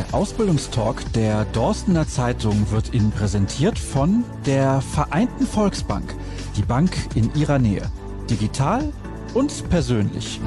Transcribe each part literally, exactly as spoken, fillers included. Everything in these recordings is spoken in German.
Der Ausbildungstalk der Dorstener Zeitung wird Ihnen präsentiert von der Vereinten Volksbank, die Bank in Ihrer Nähe. Digital und persönlich.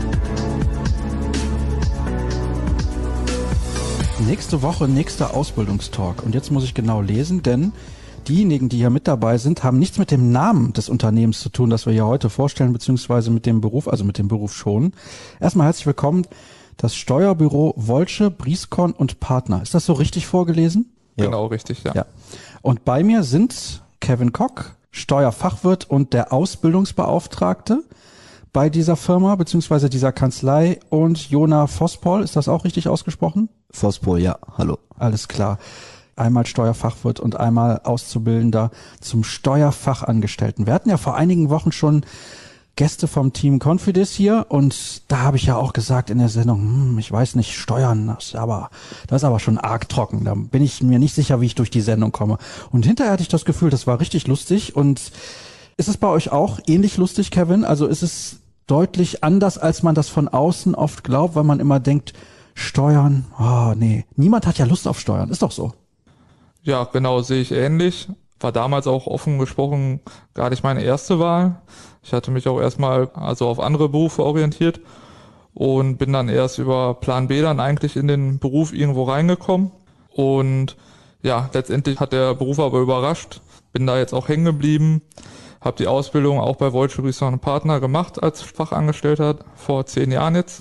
Nächste Woche, nächster Ausbildungstalk. Und jetzt muss ich genau lesen, denn diejenigen, die hier mit dabei sind, haben nichts mit dem Namen des Unternehmens zu tun, das wir hier heute vorstellen, beziehungsweise mit dem Beruf, also mit dem Beruf schon. Erstmal herzlich willkommen, das Steuerbüro Wolsche, Brieskorn und Partner. Ist das so richtig vorgelesen? Ja. Genau, richtig, ja. ja. Und bei mir sind Kevin Kock, Steuerfachwirt und der Ausbildungsbeauftragte bei dieser Firma, beziehungsweise dieser Kanzlei, und Jona Vosspol. Ist das auch richtig ausgesprochen? Vosspol, ja. Hallo. Alles klar. Einmal Steuerfachwirt und einmal Auszubildender zum Steuerfachangestellten. Wir hatten ja vor einigen Wochen schon Gäste vom Team Confidis hier und da habe ich ja auch gesagt in der Sendung, hm, ich weiß nicht, Steuern, das ist aber, das ist aber schon arg trocken. Da bin ich mir nicht sicher, wie ich durch die Sendung komme. Und hinterher hatte ich das Gefühl, das war richtig lustig. Und ist es bei euch auch ähnlich lustig, Kevin? Also ist es deutlich anders, als man das von außen oft glaubt, weil man immer denkt, Steuern, oh nee, niemand hat ja Lust auf Steuern, ist doch so. Ja, genau, sehe ich ähnlich. War damals auch offen gesprochen gar nicht meine erste Wahl. Ich hatte mich auch erstmal also auf andere Berufe orientiert und bin dann erst über Plan B dann eigentlich in den Beruf irgendwo reingekommen. Und ja, letztendlich hat der Beruf aber überrascht. Bin da jetzt auch hängen geblieben, habe die Ausbildung auch bei Wolsche, Brieskorn und Partner gemacht als Fachangestellter vor zehn Jahren jetzt.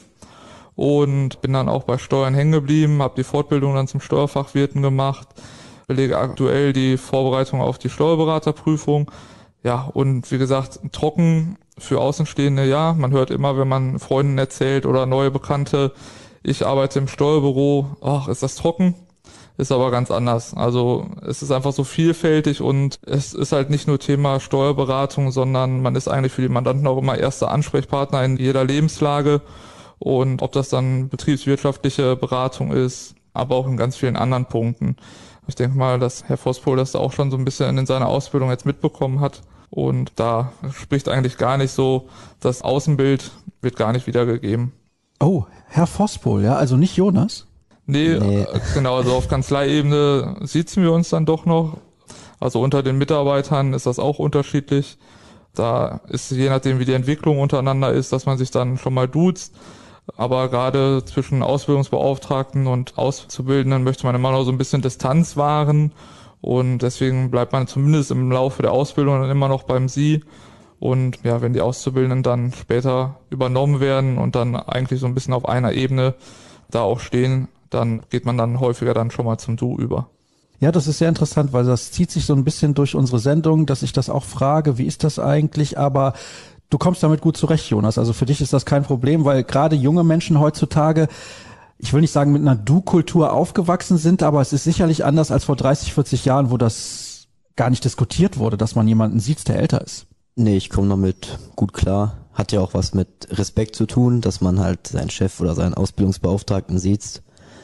Und bin dann auch bei Steuern hängen geblieben, habe die Fortbildung dann zum Steuerfachwirten gemacht, belege aktuell die Vorbereitung auf die Steuerberaterprüfung. Ja, und wie gesagt, trocken für Außenstehende, ja. Man hört immer, wenn man Freunden erzählt oder neue Bekannte, ich arbeite im Steuerbüro, ach, ist das trocken? Ist aber ganz anders. Also es ist einfach so vielfältig und es ist halt nicht nur Thema Steuerberatung, sondern man ist eigentlich für die Mandanten auch immer erster Ansprechpartner in jeder Lebenslage. Und ob das dann betriebswirtschaftliche Beratung ist, aber auch in ganz vielen anderen Punkten. Ich denke mal, dass Herr Vosspol das auch schon so ein bisschen in seiner Ausbildung jetzt mitbekommen hat. Und da spricht eigentlich gar nicht so, das Außenbild wird gar nicht wiedergegeben. Oh, Herr Vosspol, ja, also nicht Jonas? Nee, nee. Genau, also auf Kanzleiebene siezen wir uns dann doch noch. Also unter den Mitarbeitern ist das auch unterschiedlich. Da ist je nachdem, wie die Entwicklung untereinander ist, dass man sich dann schon mal duzt. Aber gerade zwischen Ausbildungsbeauftragten und Auszubildenden möchte man immer noch so ein bisschen Distanz wahren. Und deswegen bleibt man zumindest im Laufe der Ausbildung dann immer noch beim Sie. Und ja, wenn die Auszubildenden dann später übernommen werden und dann eigentlich so ein bisschen auf einer Ebene da auch stehen, dann geht man dann häufiger dann schon mal zum Du über. Ja, das ist sehr interessant, weil das zieht sich so ein bisschen durch unsere Sendung, dass ich das auch frage, wie ist das eigentlich? Aber du kommst damit gut zurecht, Jonas. Also für dich ist das kein Problem, weil gerade junge Menschen heutzutage, ich will nicht sagen mit einer Du-Kultur aufgewachsen sind, aber es ist sicherlich anders als vor dreißig, vierzig Jahren, wo das gar nicht diskutiert wurde, dass man jemanden sieht, der älter ist. Nee, ich komme damit gut klar. Hat ja auch was mit Respekt zu tun, dass man halt seinen Chef oder seinen Ausbildungsbeauftragten sieht.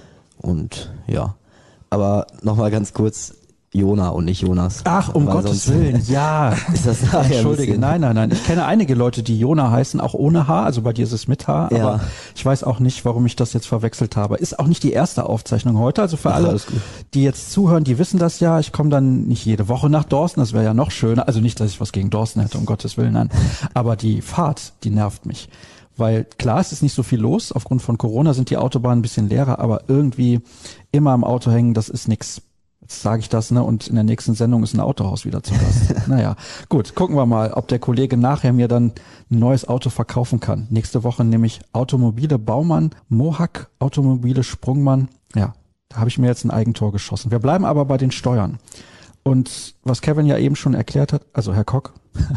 Und ja, aber nochmal ganz kurz, Jona und nicht Jonas. Ach, um Gottes Willen, ja. Ist das nachher Entschuldige, nein, nein, nein. Ich kenne einige Leute, die Jona heißen, auch ohne H, also bei dir ist es mit H, ja. Aber ich weiß auch nicht, warum ich das jetzt verwechselt habe. Ist auch nicht die erste Aufzeichnung heute, also für Ach, alle, die jetzt zuhören, die wissen das ja. Ich komme dann nicht jede Woche nach Dorsten, das wäre ja noch schöner. Also nicht, dass ich was gegen Dorsten hätte, um Gottes Willen, nein. Aber die Fahrt, die nervt mich. Weil klar, es ist nicht so viel los. Aufgrund von Corona sind die Autobahnen ein bisschen leerer, aber irgendwie immer im Auto hängen, das ist nix. Jetzt sage ich das, ne? Und in der nächsten Sendung ist ein Autohaus wieder zu Gast. Naja, gut, gucken wir mal, ob der Kollege nachher mir dann ein neues Auto verkaufen kann. Nächste Woche nämlich Automobile Baumann, Mohawk, Automobile Sprungmann. Ja, da habe ich mir jetzt ein Eigentor geschossen. Wir bleiben aber bei den Steuern. Und was Kevin ja eben schon erklärt hat, also Herr Kock,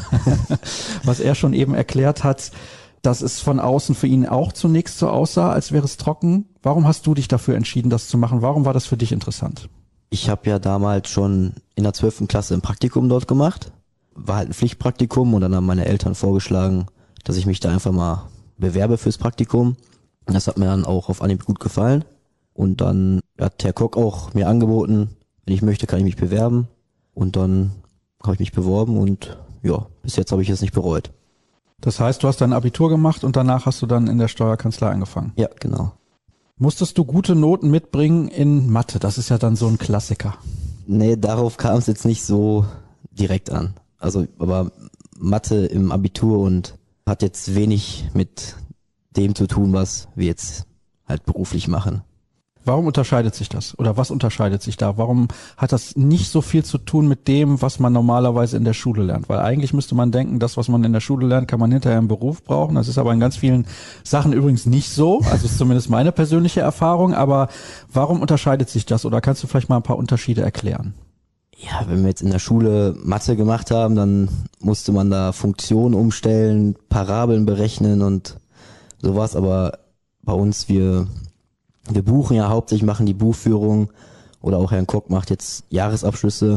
was er schon eben erklärt hat, dass es von außen für ihn auch zunächst so aussah, als wäre es trocken. Warum hast du dich dafür entschieden, das zu machen? Warum war das für dich interessant? Ich habe ja damals schon in der zwölften Klasse ein Praktikum dort gemacht. War halt ein Pflichtpraktikum und dann haben meine Eltern vorgeschlagen, dass ich mich da einfach mal bewerbe fürs Praktikum. Und das hat mir dann auch auf Anhieb gut gefallen. Und dann hat Herr Kock auch mir angeboten, wenn ich möchte, kann ich mich bewerben. Und dann habe ich mich beworben und ja, bis jetzt habe ich es nicht bereut. Das heißt, du hast dein Abitur gemacht und danach hast du dann in der Steuerkanzlei angefangen? Ja, genau. Musstest du gute Noten mitbringen in Mathe? Das ist ja dann so ein Klassiker. Nee, darauf kam es jetzt nicht so direkt an. Also, aber Mathe im Abitur und hat jetzt wenig mit dem zu tun, was wir jetzt halt beruflich machen. Warum unterscheidet sich das? Oder was unterscheidet sich da? Warum hat das nicht so viel zu tun mit dem, was man normalerweise in der Schule lernt? Weil eigentlich müsste man denken, das, was man in der Schule lernt, kann man hinterher im Beruf brauchen. Das ist aber in ganz vielen Sachen übrigens nicht so. Also ist zumindest meine persönliche Erfahrung. Aber warum unterscheidet sich das? Oder kannst du vielleicht mal ein paar Unterschiede erklären? Ja, wenn wir jetzt in der Schule Mathe gemacht haben, dann musste man da Funktionen umstellen, Parabeln berechnen und sowas. Aber bei uns, wir... Wir buchen ja hauptsächlich, machen die Buchführung oder auch Herrn Koch macht jetzt Jahresabschlüsse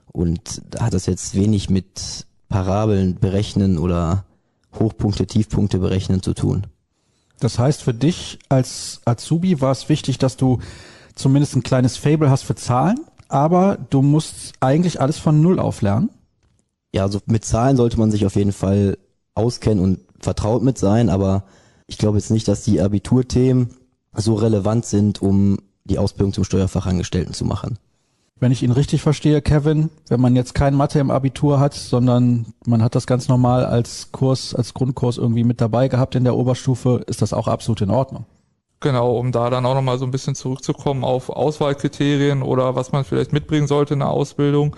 und da hat das jetzt wenig mit Parabeln berechnen oder Hochpunkte, Tiefpunkte berechnen zu tun. Das heißt, für dich als Azubi war es wichtig, dass du zumindest ein kleines Faible hast für Zahlen, aber du musst eigentlich alles von Null auf lernen? Ja, also mit Zahlen sollte man sich auf jeden Fall auskennen und vertraut mit sein, aber ich glaube jetzt nicht, dass die Abiturthemen so relevant sind, um die Ausbildung zum Steuerfachangestellten zu machen. Wenn ich ihn richtig verstehe, Kevin, wenn man jetzt kein Mathe im Abitur hat, sondern man hat das ganz normal als Kurs, als Grundkurs irgendwie mit dabei gehabt in der Oberstufe, ist das auch absolut in Ordnung. Genau, um da dann auch nochmal so ein bisschen zurückzukommen auf Auswahlkriterien oder was man vielleicht mitbringen sollte in der Ausbildung.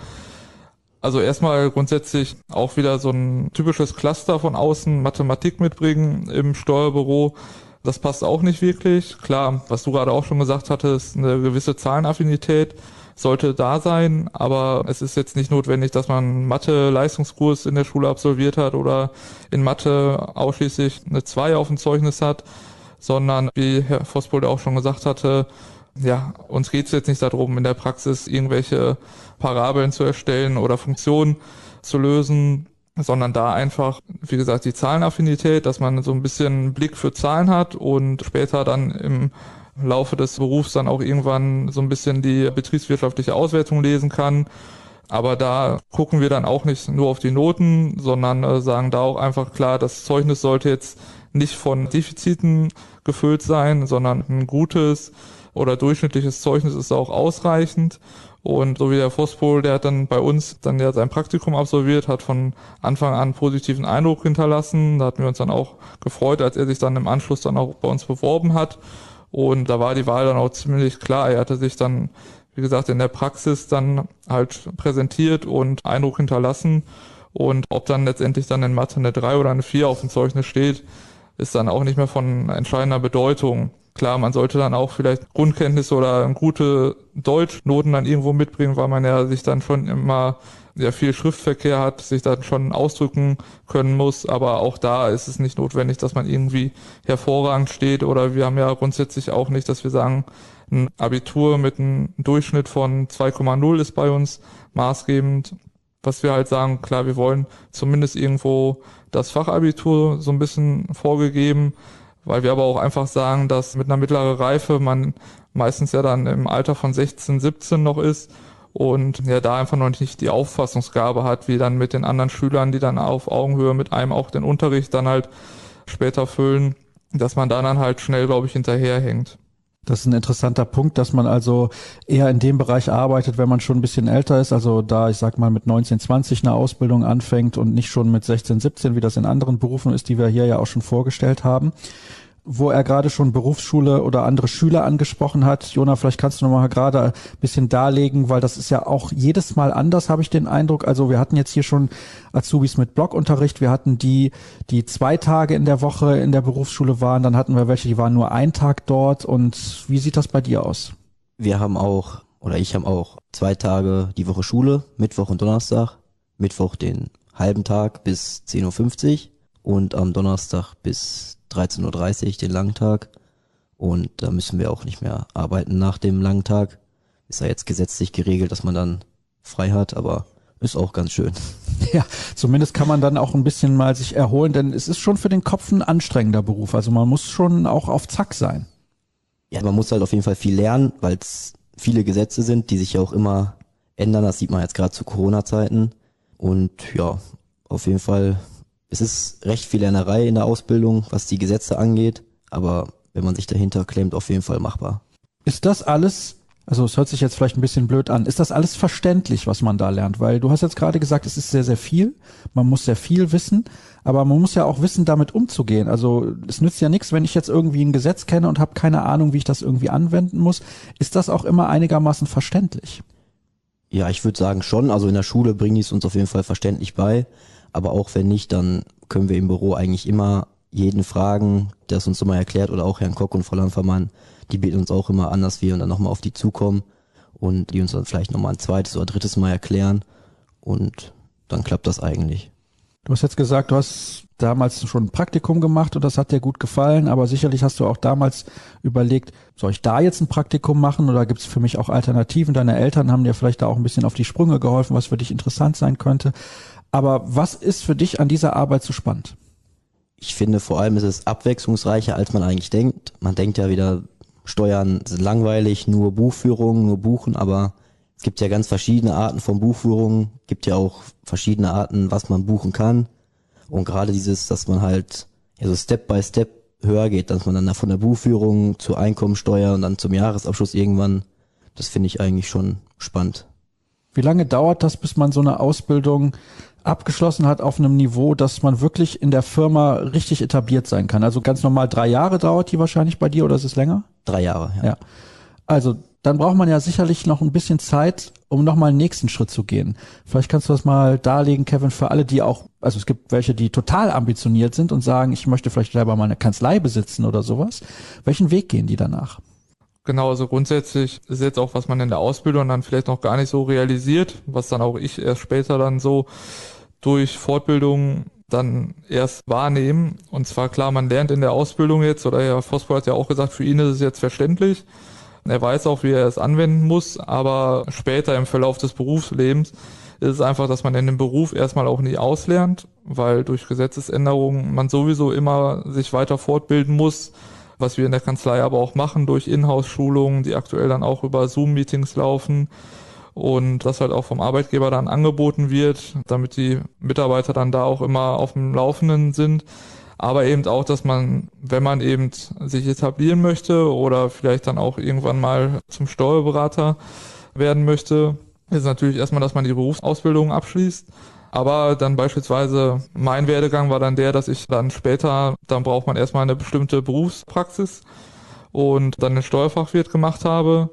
Also erstmal grundsätzlich auch wieder so ein typisches Cluster von außen, Mathematik mitbringen im Steuerbüro. Das passt auch nicht wirklich. Klar, was du gerade auch schon gesagt hattest, eine gewisse Zahlenaffinität sollte da sein, aber es ist jetzt nicht notwendig, dass man einen Mathe-Leistungskurs in der Schule absolviert hat oder in Mathe ausschließlich eine zwei auf dem Zeugnis hat, sondern wie Herr Vospold auch schon gesagt hatte, ja, uns geht es jetzt nicht darum, in der Praxis irgendwelche Parabeln zu erstellen oder Funktionen zu lösen, sondern da einfach, wie gesagt, die Zahlenaffinität, dass man so ein bisschen Blick für Zahlen hat und später dann im Laufe des Berufs dann auch irgendwann so ein bisschen die betriebswirtschaftliche Auswertung lesen kann. Aber da gucken wir dann auch nicht nur auf die Noten, sondern äh, sagen da auch einfach klar, das Zeugnis sollte jetzt nicht von Defiziten gefüllt sein, sondern ein gutes oder durchschnittliches Zeugnis ist auch ausreichend. Und so wie der Vospol, der hat dann bei uns dann ja sein Praktikum absolviert, hat von Anfang an einen positiven Eindruck hinterlassen. Da hatten wir uns dann auch gefreut, als er sich dann im Anschluss dann auch bei uns beworben hat. Und da war die Wahl dann auch ziemlich klar. Er hatte sich dann, wie gesagt, in der Praxis dann halt präsentiert und Eindruck hinterlassen. Und ob dann letztendlich dann in Mathe eine drei oder eine vier auf dem Zeugnis steht, ist dann auch nicht mehr von entscheidender Bedeutung. Klar, man sollte dann auch vielleicht Grundkenntnisse oder gute Deutschnoten dann irgendwo mitbringen, weil man ja sich dann schon immer ja viel Schriftverkehr hat, sich dann schon ausdrücken können muss. Aber auch da ist es nicht notwendig, dass man irgendwie hervorragend steht. Oder wir haben ja grundsätzlich auch nicht, dass wir sagen, ein Abitur mit einem Durchschnitt von zwei Komma null ist bei uns maßgebend. Was wir halt sagen, klar, wir wollen zumindest irgendwo das Fachabitur so ein bisschen vorgegeben, weil wir aber auch einfach sagen, dass mit einer mittleren Reife man meistens ja dann im Alter von sechzehn, siebzehn noch ist und ja da einfach noch nicht die Auffassungsgabe hat, wie dann mit den anderen Schülern, die dann auf Augenhöhe mit einem auch den Unterricht dann halt später füllen, dass man da dann halt schnell, glaube ich, hinterherhängt. Das ist ein interessanter Punkt, dass man also eher in dem Bereich arbeitet, wenn man schon ein bisschen älter ist, also da, ich sag mal, mit neunzehn, zwanzig eine Ausbildung anfängt und nicht schon mit sechzehn, siebzehn, wie das in anderen Berufen ist, die wir hier ja auch schon vorgestellt haben. Wo er gerade schon Berufsschule oder andere Schüler angesprochen hat. Jona, vielleicht kannst du noch mal gerade ein bisschen darlegen, weil das ist ja auch jedes Mal anders, habe ich den Eindruck. Also wir hatten jetzt hier schon Azubis mit Blockunterricht, wir hatten die, die zwei Tage in der Woche in der Berufsschule waren, dann hatten wir welche, die waren nur einen Tag dort. Und wie sieht das bei dir aus? Wir haben auch, oder ich habe auch zwei Tage die Woche Schule, Mittwoch und Donnerstag. Mittwoch den halben Tag bis zehn Uhr fünfzig und am Donnerstag bis dreizehn Uhr dreißig, den langen Tag. Und da müssen wir auch nicht mehr arbeiten nach dem langen Tag. Ist ja jetzt gesetzlich geregelt, dass man dann frei hat, aber ist auch ganz schön. Ja, zumindest kann man dann auch ein bisschen mal sich erholen, denn es ist schon für den Kopf ein anstrengender Beruf. Also man muss schon auch auf Zack sein. Ja, man muss halt auf jeden Fall viel lernen, weil es viele Gesetze sind, die sich ja auch immer ändern. Das sieht man jetzt gerade zu Corona-Zeiten. Und ja, auf jeden Fall, es ist recht viel Lernerei in der Ausbildung, was die Gesetze angeht, aber wenn man sich dahinter klemmt, auf jeden Fall machbar. Ist das alles, also es hört sich jetzt vielleicht ein bisschen blöd an, ist das alles verständlich, was man da lernt? Weil du hast jetzt gerade gesagt, es ist sehr, sehr viel, man muss sehr viel wissen, aber man muss ja auch wissen, damit umzugehen. Also es nützt ja nichts, wenn ich jetzt irgendwie ein Gesetz kenne und habe keine Ahnung, wie ich das irgendwie anwenden muss. Ist das auch immer einigermaßen verständlich? Ja, ich würde sagen schon, also in der Schule bringen die es uns auf jeden Fall verständlich bei, aber auch wenn nicht, dann können wir im Büro eigentlich immer jeden fragen, der es uns immer erklärt, oder auch Herrn Kock und Frau Lanfermann, die bieten uns auch immer an, dass wir dann nochmal auf die zukommen und die uns dann vielleicht nochmal ein zweites oder drittes Mal erklären und dann klappt das eigentlich. Du hast jetzt gesagt, du hast damals schon ein Praktikum gemacht und das hat dir gut gefallen, aber sicherlich hast du auch damals überlegt, soll ich da jetzt ein Praktikum machen oder gibt es für mich auch Alternativen? Deine Eltern haben dir vielleicht da auch ein bisschen auf die Sprünge geholfen, was für dich interessant sein könnte. Aber was ist für dich an dieser Arbeit so spannend? Ich finde, vor allem ist es abwechslungsreicher, als man eigentlich denkt. Man denkt ja wieder, Steuern sind langweilig, nur Buchführung, nur Buchen, aber es gibt ja ganz verschiedene Arten von Buchführung, gibt ja auch verschiedene Arten, was man buchen kann. Und gerade dieses, dass man halt ja so Step by Step höher geht, dass man dann von der Buchführung zur Einkommensteuer und dann zum Jahresabschluss irgendwann, das finde ich eigentlich schon spannend. Wie lange dauert das, bis man so eine Ausbildung abgeschlossen hat auf einem Niveau, dass man wirklich in der Firma richtig etabliert sein kann? Also ganz normal drei Jahre dauert die wahrscheinlich bei dir oder ist es länger? Drei Jahre, ja. Ja. Also dann braucht man ja sicherlich noch ein bisschen Zeit, um nochmal einen nächsten Schritt zu gehen. Vielleicht kannst du das mal darlegen, Kevin, für alle, die auch, also es gibt welche, die total ambitioniert sind und sagen, ich möchte vielleicht selber mal eine Kanzlei besitzen oder sowas. Welchen Weg gehen die danach? Genau, also grundsätzlich ist jetzt auch, was man in der Ausbildung dann vielleicht noch gar nicht so realisiert, was dann auch ich erst später dann so durch Fortbildung dann erst wahrnehmen. Und zwar klar, man lernt in der Ausbildung jetzt, oder Herr Vospohl hat ja auch gesagt, für ihn ist es jetzt verständlich. Er weiß auch, wie er es anwenden muss, aber später im Verlauf des Berufslebens ist es einfach, dass man in dem Beruf erstmal auch nie auslernt, weil durch Gesetzesänderungen man sowieso immer sich weiter fortbilden muss, was wir in der Kanzlei aber auch machen durch Inhouse-Schulungen, die aktuell dann auch über Zoom-Meetings laufen und das halt auch vom Arbeitgeber dann angeboten wird, damit die Mitarbeiter dann da auch immer auf dem Laufenden sind. Aber eben auch, dass man, wenn man eben sich etablieren möchte oder vielleicht dann auch irgendwann mal zum Steuerberater werden möchte, ist natürlich erstmal, dass man die Berufsausbildung abschließt. Aber dann beispielsweise mein Werdegang war dann der, dass ich dann später, dann braucht man erstmal eine bestimmte Berufspraxis und dann den Steuerfachwirt gemacht habe.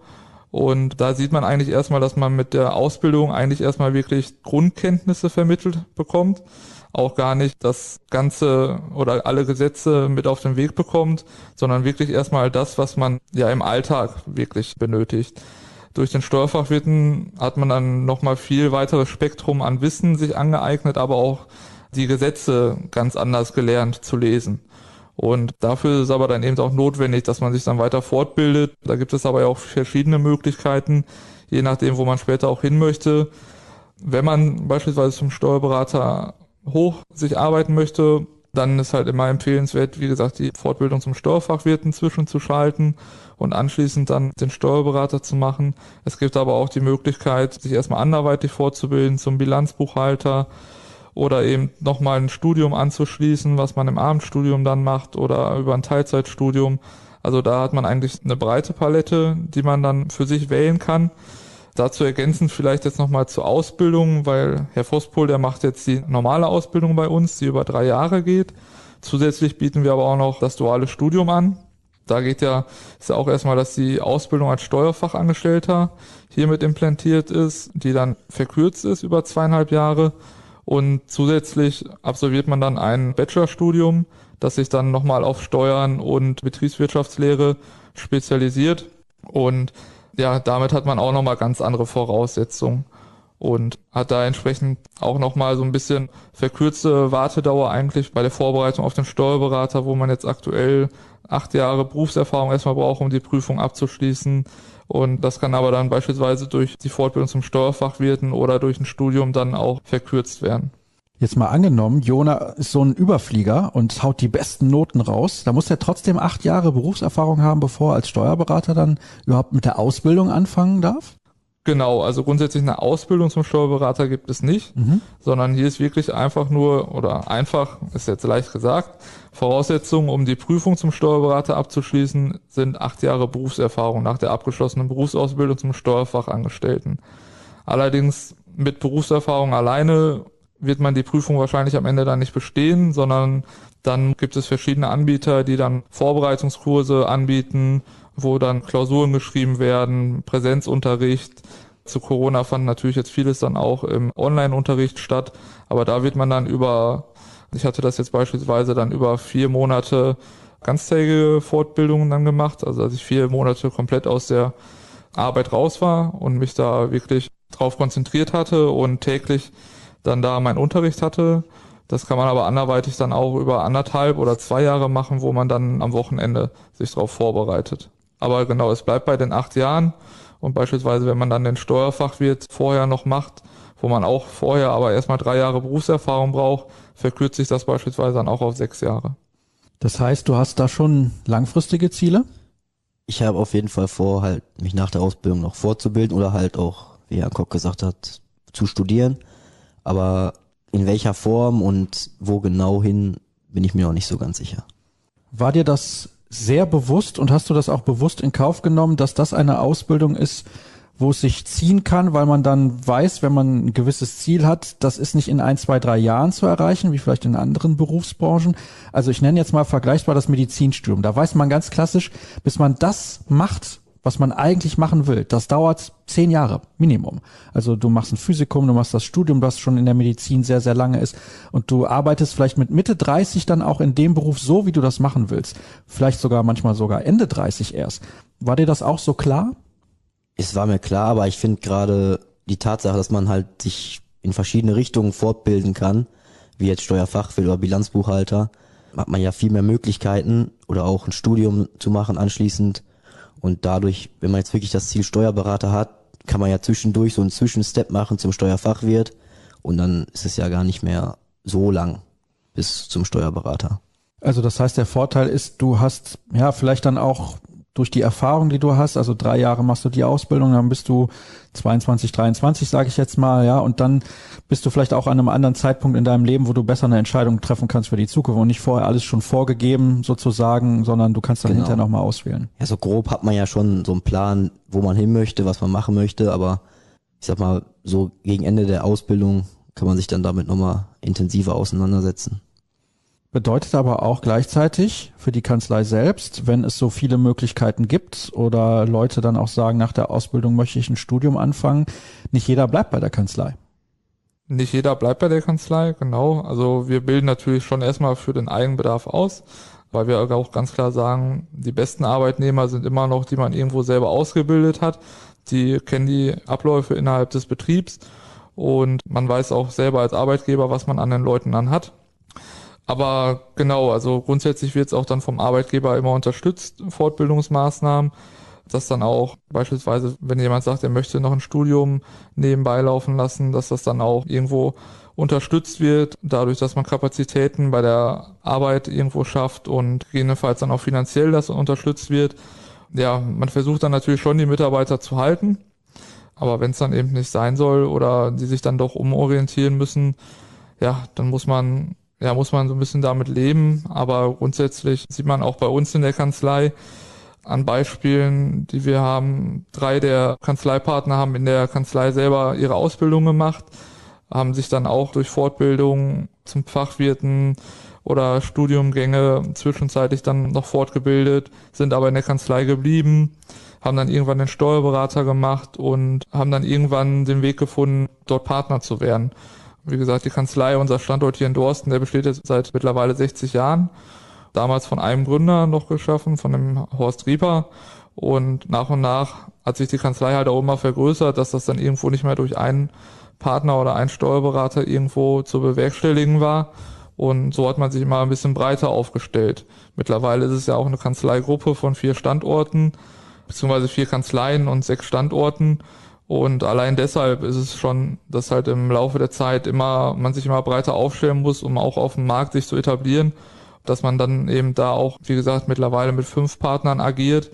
Und da sieht man eigentlich erstmal, dass man mit der Ausbildung eigentlich erstmal wirklich Grundkenntnisse vermittelt bekommt. Auch gar nicht das Ganze oder alle Gesetze mit auf den Weg bekommt, sondern wirklich erstmal das, was man ja im Alltag wirklich benötigt. Durch den Steuerfachwirten hat man dann nochmal viel weiteres Spektrum an Wissen sich angeeignet, aber auch die Gesetze ganz anders gelernt zu lesen. Und dafür ist es aber dann eben auch notwendig, dass man sich dann weiter fortbildet. Da gibt es aber ja auch verschiedene Möglichkeiten, je nachdem, wo man später auch hin möchte. Wenn man beispielsweise zum Steuerberater hoch sich arbeiten möchte, dann ist halt immer empfehlenswert, wie gesagt, die Fortbildung zum Steuerfachwirt inzwischen zu schalten und anschließend dann den Steuerberater zu machen. Es gibt aber auch die Möglichkeit, sich erstmal anderweitig fortzubilden zum Bilanzbuchhalter oder eben nochmal ein Studium anzuschließen, was man im Abendstudium dann macht oder über ein Teilzeitstudium. Also da hat man eigentlich eine breite Palette, die man dann für sich wählen kann. Dazu ergänzend vielleicht jetzt nochmal zur Ausbildung, weil Herr Vospohl, der macht jetzt die normale Ausbildung bei uns, die über drei Jahre geht. Zusätzlich bieten wir aber auch noch das duale Studium an. Da geht ja, ist ja auch erstmal, dass die Ausbildung als Steuerfachangestellter hiermit implantiert ist, die dann verkürzt ist über zweieinhalb Jahre. Und zusätzlich absolviert man dann ein Bachelorstudium, das sich dann nochmal auf Steuern und Betriebswirtschaftslehre spezialisiert. Und ja, damit hat man auch nochmal ganz andere Voraussetzungen und hat da entsprechend auch nochmal so ein bisschen verkürzte Wartedauer eigentlich bei der Vorbereitung auf den Steuerberater, wo man jetzt aktuell acht Jahre Berufserfahrung erstmal braucht, um die Prüfung abzuschließen. Und das kann aber dann beispielsweise durch die Fortbildung zum Steuerfachwirten oder durch ein Studium dann auch verkürzt werden. Jetzt mal angenommen, Jona ist so ein Überflieger und haut die besten Noten raus. Da muss er trotzdem acht Jahre Berufserfahrung haben, bevor er als Steuerberater dann überhaupt mit der Ausbildung anfangen darf? Genau, also grundsätzlich eine Ausbildung zum Steuerberater gibt es nicht, Mhm. sondern hier ist wirklich einfach nur, oder einfach, ist jetzt leicht gesagt, Voraussetzungen, um die Prüfung zum Steuerberater abzuschließen, sind acht Jahre Berufserfahrung nach der abgeschlossenen Berufsausbildung zum Steuerfachangestellten. Allerdings mit Berufserfahrung alleine wird man die Prüfung wahrscheinlich am Ende dann nicht bestehen, sondern dann gibt es verschiedene Anbieter, die dann Vorbereitungskurse anbieten, wo dann Klausuren geschrieben werden, Präsenzunterricht. Zu Corona fand natürlich jetzt vieles dann auch im Online-Unterricht statt, aber da wird man dann über, ich hatte das jetzt beispielsweise dann über vier Monate ganztägige Fortbildungen dann gemacht, also dass ich vier Monate komplett aus der Arbeit raus war und mich da wirklich drauf konzentriert hatte und täglich dann da meinen Unterricht hatte. Das kann man aber anderweitig dann auch über anderthalb oder zwei Jahre machen, wo man dann am Wochenende sich darauf vorbereitet. Aber genau, es bleibt bei den acht Jahren und beispielsweise, wenn man dann den Steuerfachwirt vorher noch macht, wo man auch vorher aber erstmal drei Jahre Berufserfahrung braucht, verkürzt sich das beispielsweise dann auch auf sechs Jahre. Das heißt, du hast da schon langfristige Ziele? Ich habe auf jeden Fall vor, halt mich nach der Ausbildung noch fortzubilden oder halt auch, wie Herr Koch gesagt hat, zu studieren. Aber in welcher Form und wo genau hin, bin ich mir noch nicht so ganz sicher. War dir das sehr bewusst und hast du das auch bewusst in Kauf genommen, dass das eine Ausbildung ist, wo es sich ziehen kann, weil man dann weiß, wenn man ein gewisses Ziel hat, das ist nicht in ein, zwei, drei Jahren zu erreichen, wie vielleicht in anderen Berufsbranchen. Also ich nenne jetzt mal vergleichbar das Medizinstudium. Da weiß man ganz klassisch, bis man das macht, was man eigentlich machen will, das dauert zehn Jahre Minimum. Also du machst ein Physikum, du machst das Studium, das schon in der Medizin sehr, sehr lange ist und du arbeitest vielleicht mit Mitte dreißig dann auch in dem Beruf so, wie du das machen willst. Vielleicht sogar manchmal sogar Ende dreißig erst. War dir das auch so klar? Es war mir klar, aber ich finde gerade die Tatsache, dass man halt sich in verschiedene Richtungen fortbilden kann, wie jetzt Steuerfachwirt oder Bilanzbuchhalter, hat man ja viel mehr Möglichkeiten oder auch ein Studium zu machen anschließend. Und dadurch, wenn man jetzt wirklich das Ziel Steuerberater hat, kann man ja zwischendurch so einen Zwischenstep machen zum Steuerfachwirt und dann ist es ja gar nicht mehr so lang bis zum Steuerberater. Also das heißt, der Vorteil ist, du hast ja vielleicht dann auch durch die Erfahrung, die du hast, also drei Jahre machst du die Ausbildung, dann bist du zweiundzwanzig, dreiundzwanzig, sage ich jetzt mal, ja, und dann bist du vielleicht auch an einem anderen Zeitpunkt in deinem Leben, wo du besser eine Entscheidung treffen kannst für die Zukunft und nicht vorher alles schon vorgegeben sozusagen, sondern du kannst dann Genau. hinterher nochmal auswählen. Ja, so grob hat man ja schon so einen Plan, wo man hin möchte, was man machen möchte, aber ich sag mal, so gegen Ende der Ausbildung kann man sich dann damit nochmal intensiver auseinandersetzen. Bedeutet aber auch gleichzeitig für die Kanzlei selbst, wenn es so viele Möglichkeiten gibt oder Leute dann auch sagen, nach der Ausbildung möchte ich ein Studium anfangen, nicht jeder bleibt bei der Kanzlei. Nicht jeder bleibt bei der Kanzlei, genau. Also wir bilden natürlich schon erstmal für den Eigenbedarf aus, weil wir auch ganz klar sagen, die besten Arbeitnehmer sind immer noch, die man irgendwo selber ausgebildet hat. Die kennen die Abläufe innerhalb des Betriebs und man weiß auch selber als Arbeitgeber, was man an den Leuten dann hat. Aber genau, also grundsätzlich wird es auch dann vom Arbeitgeber immer unterstützt, Fortbildungsmaßnahmen, dass dann auch beispielsweise, wenn jemand sagt, er möchte noch ein Studium nebenbei laufen lassen, dass das dann auch irgendwo unterstützt wird, dadurch, dass man Kapazitäten bei der Arbeit irgendwo schafft und gegebenenfalls dann auch finanziell das unterstützt wird. Ja, man versucht dann natürlich schon, die Mitarbeiter zu halten, aber wenn es dann eben nicht sein soll oder die sich dann doch umorientieren müssen, ja, dann muss man Ja, muss man so ein bisschen damit leben, aber grundsätzlich sieht man auch bei uns in der Kanzlei an Beispielen, die wir haben, drei der Kanzleipartner haben in der Kanzlei selber ihre Ausbildung gemacht, haben sich dann auch durch Fortbildung zum Fachwirten oder Studiumgänge zwischenzeitlich dann noch fortgebildet, sind aber in der Kanzlei geblieben, haben dann irgendwann den Steuerberater gemacht und haben dann irgendwann den Weg gefunden, dort Partner zu werden. Wie gesagt, die Kanzlei, unser Standort hier in Dorsten, der besteht jetzt seit mittlerweile sechzig Jahren. Damals von einem Gründer noch geschaffen, von dem Horst Rieper. Und nach und nach hat sich die Kanzlei halt auch immer vergrößert, dass das dann irgendwo nicht mehr durch einen Partner oder einen Steuerberater irgendwo zu bewerkstelligen war. Und so hat man sich immer ein bisschen breiter aufgestellt. Mittlerweile ist es ja auch eine Kanzleigruppe von vier Standorten, beziehungsweise vier Kanzleien und sechs Standorten. Und allein deshalb ist es schon, dass halt im Laufe der Zeit immer, man sich immer breiter aufstellen muss, um auch auf dem Markt sich zu etablieren, dass man dann eben da auch, wie gesagt, mittlerweile mit fünf Partnern agiert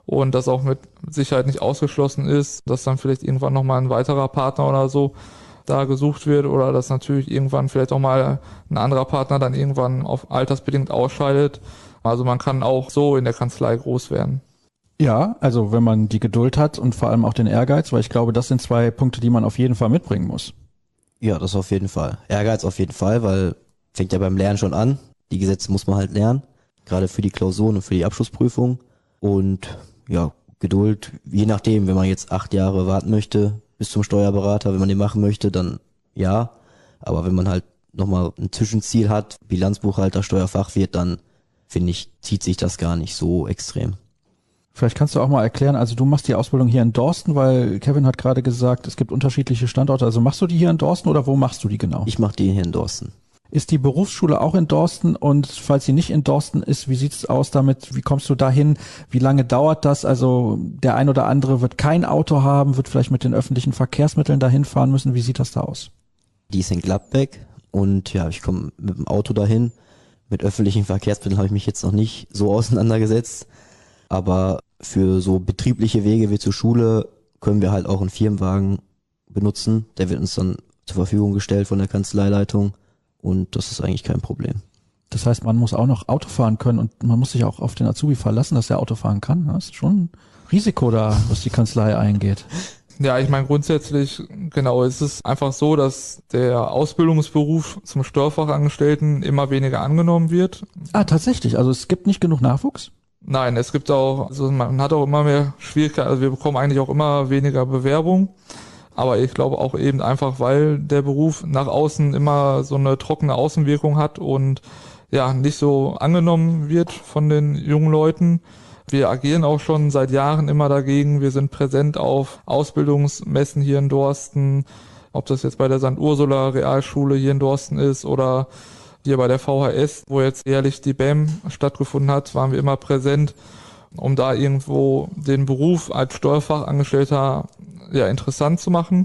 und das auch mit Sicherheit nicht ausgeschlossen ist, dass dann vielleicht irgendwann nochmal ein weiterer Partner oder so da gesucht wird oder dass natürlich irgendwann vielleicht auch mal ein anderer Partner dann irgendwann auf altersbedingt ausscheidet. Also man kann auch so in der Kanzlei groß werden. Ja, also wenn man die Geduld hat und vor allem auch den Ehrgeiz, weil ich glaube, das sind zwei Punkte, die man auf jeden Fall mitbringen muss. Ja, das auf jeden Fall. Ehrgeiz auf jeden Fall, weil fängt ja beim Lernen schon an. Die Gesetze muss man halt lernen, gerade für die Klausuren und für die Abschlussprüfung. Und ja, Geduld, je nachdem, wenn man jetzt acht Jahre warten möchte bis zum Steuerberater, wenn man den machen möchte, dann ja. Aber wenn man halt nochmal ein Zwischenziel hat, Bilanzbuchhalter, Steuerfachwirt, dann finde ich, zieht sich das gar nicht so extrem. Vielleicht kannst du auch mal erklären, also du machst die Ausbildung hier in Dorsten, weil Kevin hat gerade gesagt, es gibt unterschiedliche Standorte. Also machst du die hier in Dorsten oder wo machst du die genau? Ich mache die hier in Dorsten. Ist die Berufsschule auch in Dorsten? Und falls sie nicht in Dorsten ist, wie sieht's aus damit? Wie kommst du dahin? Wie lange dauert das? Also der ein oder andere wird kein Auto haben, wird vielleicht mit den öffentlichen Verkehrsmitteln dahin fahren müssen. Wie sieht das da aus? Die ist in Gladbeck und ja, ich komme mit dem Auto dahin. Mit öffentlichen Verkehrsmitteln habe ich mich jetzt noch nicht so auseinandergesetzt. Aber für so betriebliche Wege wie zur Schule können wir halt auch einen Firmenwagen benutzen. Der wird uns dann zur Verfügung gestellt von der Kanzleileitung und das ist eigentlich kein Problem. Das heißt, man muss auch noch Auto fahren können und man muss sich auch auf den Azubi verlassen, dass er Auto fahren kann. Das ist schon ein Risiko da, was die Kanzlei eingeht. Ja, ich meine grundsätzlich, genau, es ist einfach so, dass der Ausbildungsberuf zum Steuerfachangestellten immer weniger angenommen wird. Ah, tatsächlich. Also es gibt nicht genug Nachwuchs? Nein, es gibt auch, also man hat auch immer mehr Schwierigkeiten, also wir bekommen eigentlich auch immer weniger Bewerbung, aber ich glaube auch eben einfach, weil der Beruf nach außen immer so eine trockene Außenwirkung hat und ja, nicht so angenommen wird von den jungen Leuten. Wir agieren auch schon seit Jahren immer dagegen, wir sind präsent auf Ausbildungsmessen hier in Dorsten, ob das jetzt bei der Sankt Ursula Realschule hier in Dorsten ist oder hier bei der V H S, wo jetzt jährlich die B E M stattgefunden hat, waren wir immer präsent, um da irgendwo den Beruf als Steuerfachangestellter ja interessant zu machen.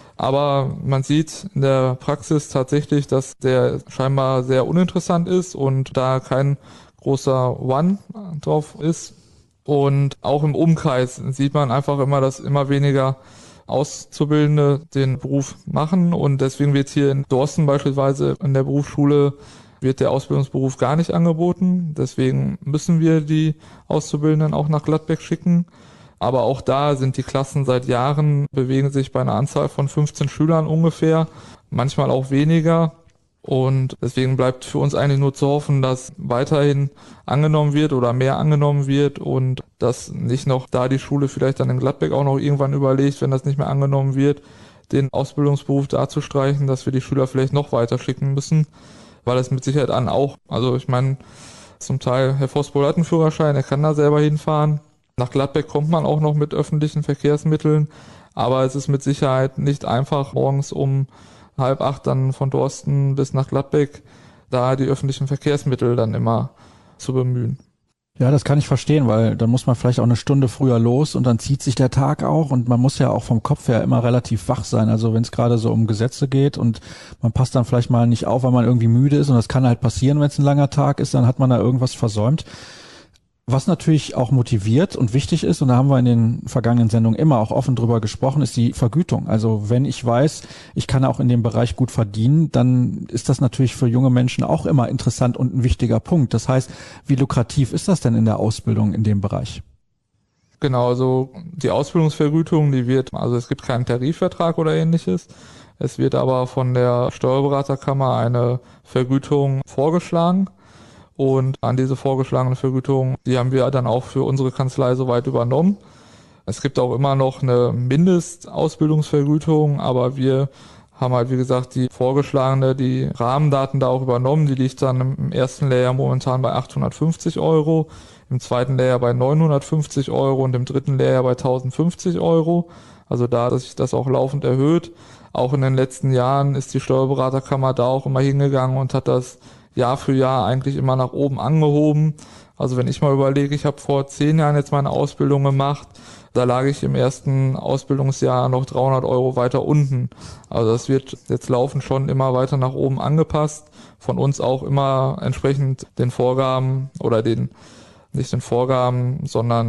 Aber man sieht in der Praxis tatsächlich, dass der scheinbar sehr uninteressant ist und da kein großer One drauf ist. Und auch im Umkreis sieht man einfach immer, dass immer weniger Auszubildende den Beruf machen und deswegen wird hier in Dorsten beispielsweise in der Berufsschule wird der Ausbildungsberuf gar nicht angeboten. Deswegen müssen wir die Auszubildenden auch nach Gladbeck schicken. Aber auch da sind die Klassen seit Jahren, bewegen sich bei einer Anzahl von fünfzehn Schülern ungefähr, manchmal auch weniger. Und deswegen bleibt für uns eigentlich nur zu hoffen, dass weiterhin angenommen wird oder mehr angenommen wird und dass nicht noch da die Schule vielleicht dann in Gladbeck auch noch irgendwann überlegt, wenn das nicht mehr angenommen wird, den Ausbildungsberuf da zu streichen, dass wir die Schüler vielleicht noch weiter schicken müssen, weil es mit Sicherheit an auch, also ich meine, zum Teil Herr Vospohl hat einen Führerschein, er kann da selber hinfahren. Nach Gladbeck kommt man auch noch mit öffentlichen Verkehrsmitteln, aber es ist mit Sicherheit nicht einfach, morgens um halb acht dann von Dorsten bis nach Gladbeck, da die öffentlichen Verkehrsmittel dann immer zu bemühen. Ja, das kann ich verstehen, weil dann muss man vielleicht auch eine Stunde früher los und dann zieht sich der Tag auch und man muss ja auch vom Kopf her immer relativ wach sein. Also wenn es gerade so um Gesetze geht und man passt dann vielleicht mal nicht auf, weil man irgendwie müde ist und das kann halt passieren, wenn es ein langer Tag ist, dann hat man da irgendwas versäumt. Was natürlich auch motiviert und wichtig ist, und da haben wir in den vergangenen Sendungen immer auch offen drüber gesprochen, ist die Vergütung. Also wenn ich weiß, ich kann auch in dem Bereich gut verdienen, dann ist das natürlich für junge Menschen auch immer interessant und ein wichtiger Punkt. Das heißt, wie lukrativ ist das denn in der Ausbildung in dem Bereich? Genau, also die Ausbildungsvergütung, die wird, also es gibt keinen Tarifvertrag oder ähnliches. Es wird aber von der Steuerberaterkammer eine Vergütung vorgeschlagen. Und an diese vorgeschlagene Vergütung, die haben wir dann auch für unsere Kanzlei soweit übernommen. Es gibt auch immer noch eine Mindestausbildungsvergütung, aber wir haben halt, wie gesagt, die vorgeschlagene, die Rahmendaten da auch übernommen. Die liegt dann im ersten Lehrjahr momentan bei achthundertfünfzig Euro, im zweiten Lehrjahr bei neunhundertfünfzig Euro und im dritten Lehrjahr bei tausendfünfzig Euro. Also da, dass sich das auch laufend erhöht. Auch in den letzten Jahren ist die Steuerberaterkammer da auch immer hingegangen und hat das Jahr für Jahr eigentlich immer nach oben angehoben. Also wenn ich mal überlege, ich habe vor zehn Jahren jetzt meine Ausbildung gemacht, da lag ich im ersten Ausbildungsjahr noch dreihundert Euro weiter unten. Also das wird jetzt laufend schon immer weiter nach oben angepasst, von uns auch immer entsprechend den Vorgaben oder den, nicht den Vorgaben, sondern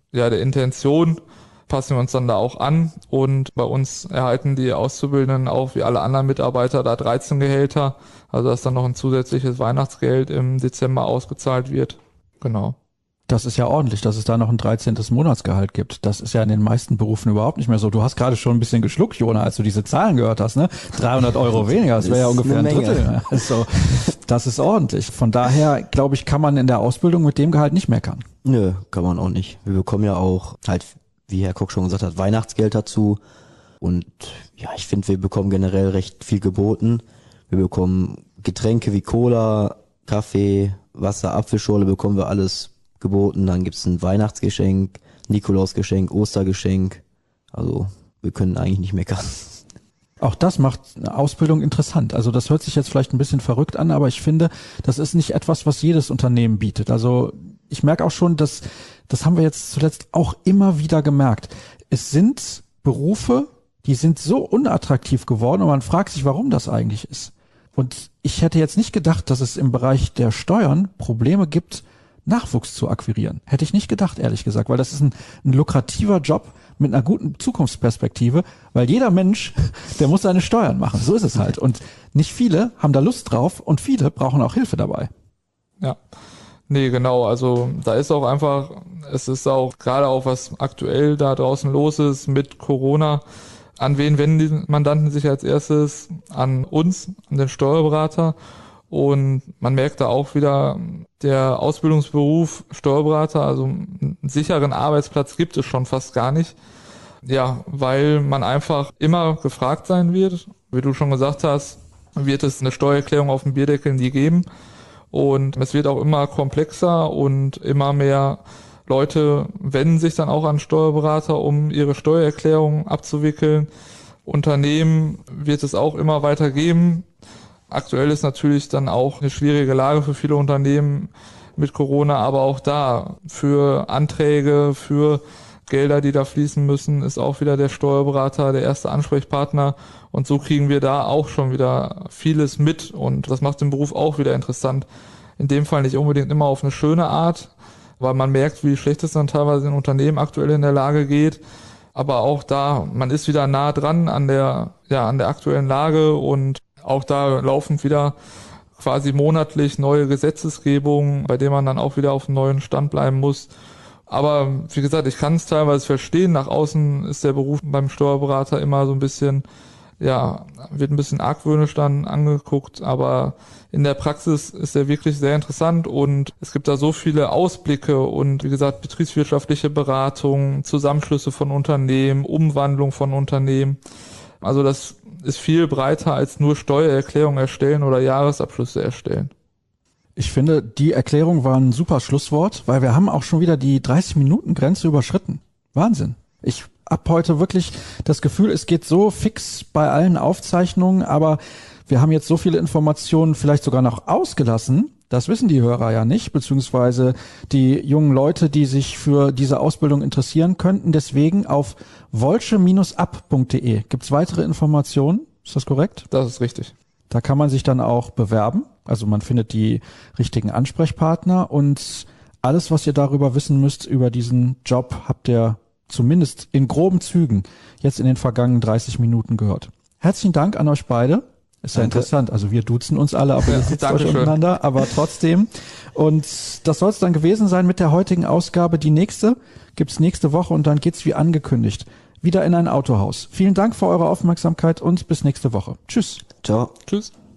ja, der Intention passen wir uns dann da auch an und bei uns erhalten die Auszubildenden auch wie alle anderen Mitarbeiter da dreizehn Gehälter, also dass dann noch ein zusätzliches Weihnachtsgeld im Dezember ausgezahlt wird. Genau. Das ist ja ordentlich, dass es da noch ein dreizehntes Monatsgehalt gibt. Das ist ja in den meisten Berufen überhaupt nicht mehr so. Du hast gerade schon ein bisschen geschluckt, Jona, als du diese Zahlen gehört hast, ne? dreihundert Euro weniger, das wäre ja ungefähr ein Drittel. Also, das ist ordentlich. Von daher, glaube ich, kann man in der Ausbildung mit dem Gehalt nicht meckern. Nö, kann man auch nicht. Wir bekommen ja auch halt, wie Herr Koch schon gesagt hat, Weihnachtsgeld dazu. Und ja, ich finde, wir bekommen generell recht viel geboten. Wir bekommen Getränke wie Cola, Kaffee, Wasser, Apfelschorle, bekommen wir alles geboten. Dann gibt's ein Weihnachtsgeschenk, Nikolausgeschenk, Ostergeschenk. Also wir können eigentlich nicht meckern. Auch das macht eine Ausbildung interessant. Also das hört sich jetzt vielleicht ein bisschen verrückt an, aber ich finde, das ist nicht etwas, was jedes Unternehmen bietet. Also ich merke auch schon, dass, das haben wir jetzt zuletzt auch immer wieder gemerkt. Es sind Berufe, die sind so unattraktiv geworden und man fragt sich, warum das eigentlich ist. Und ich hätte jetzt nicht gedacht, dass es im Bereich der Steuern Probleme gibt, Nachwuchs zu akquirieren. Hätte ich nicht gedacht, ehrlich gesagt, weil das ist ein, ein lukrativer Job mit einer guten Zukunftsperspektive, weil jeder Mensch, der muss seine Steuern machen. So ist es halt. Und nicht viele haben da Lust drauf und viele brauchen auch Hilfe dabei. Ja, nee, genau. Also da ist auch einfach, es ist auch gerade auch, was aktuell da draußen los ist mit Corona. An wen wenden die Mandanten sich als erstes? An uns, an den Steuerberater. Und man merkt da auch wieder, der Ausbildungsberuf Steuerberater, also einen sicheren Arbeitsplatz gibt es schon fast gar nicht. Ja, weil man einfach immer gefragt sein wird. Wie du schon gesagt hast, wird es eine Steuererklärung auf dem Bierdeckel nie geben. Und es wird auch immer komplexer und immer mehr Leute wenden sich dann auch an Steuerberater, um ihre Steuererklärung abzuwickeln. Unternehmen wird es auch immer weiter geben. Aktuell ist natürlich dann auch eine schwierige Lage für viele Unternehmen mit Corona, aber auch da für Anträge, für Gelder, die da fließen müssen, ist auch wieder der Steuerberater der erste Ansprechpartner und so kriegen wir da auch schon wieder vieles mit und das macht den Beruf auch wieder interessant. In dem Fall nicht unbedingt immer auf eine schöne Art, weil man merkt, wie schlecht es dann teilweise in Unternehmen aktuell in der Lage geht, aber auch da, man ist wieder nah dran an der, ja, an der aktuellen Lage und auch da laufen wieder quasi monatlich neue Gesetzesgebungen, bei denen man dann auch wieder auf einem neuen Stand bleiben muss. Aber wie gesagt, ich kann es teilweise verstehen. Nach außen ist der Beruf beim Steuerberater immer so ein bisschen, ja, wird ein bisschen argwöhnisch dann angeguckt. Aber in der Praxis ist er wirklich sehr interessant und es gibt da so viele Ausblicke und wie gesagt, betriebswirtschaftliche Beratung, Zusammenschlüsse von Unternehmen, Umwandlung von Unternehmen. Also das ist viel breiter als nur Steuererklärungen erstellen oder Jahresabschlüsse erstellen. Ich finde, die Erklärung war ein super Schlusswort, weil wir haben auch schon wieder die dreißig-Minuten-Grenze überschritten. Wahnsinn. Ich hab heute wirklich das Gefühl, es geht so fix bei allen Aufzeichnungen, aber wir haben jetzt so viele Informationen vielleicht sogar noch ausgelassen. Das wissen die Hörer ja nicht, beziehungsweise die jungen Leute, die sich für diese Ausbildung interessieren könnten. Deswegen auf wolsche Bindestrich ab punkt de gibt's weitere Informationen. Ist das korrekt? Das ist richtig. Da kann man sich dann auch bewerben. Also man findet die richtigen Ansprechpartner und alles, was ihr darüber wissen müsst, über diesen Job, habt ihr zumindest in groben Zügen jetzt in den vergangenen dreißig Minuten gehört. Herzlichen Dank an euch beide. Ist ja Danke. Interessant. Also wir duzen uns alle, aber Ja, ihr sitzt euch Dankeschön. untereinander, aber trotzdem. Und das soll es dann gewesen sein mit der heutigen Ausgabe. Die nächste gibt's nächste Woche und dann geht's wie angekündigt wieder in ein Autohaus. Vielen Dank für eure Aufmerksamkeit und bis nächste Woche. Tschüss. Ciao. Tschüss.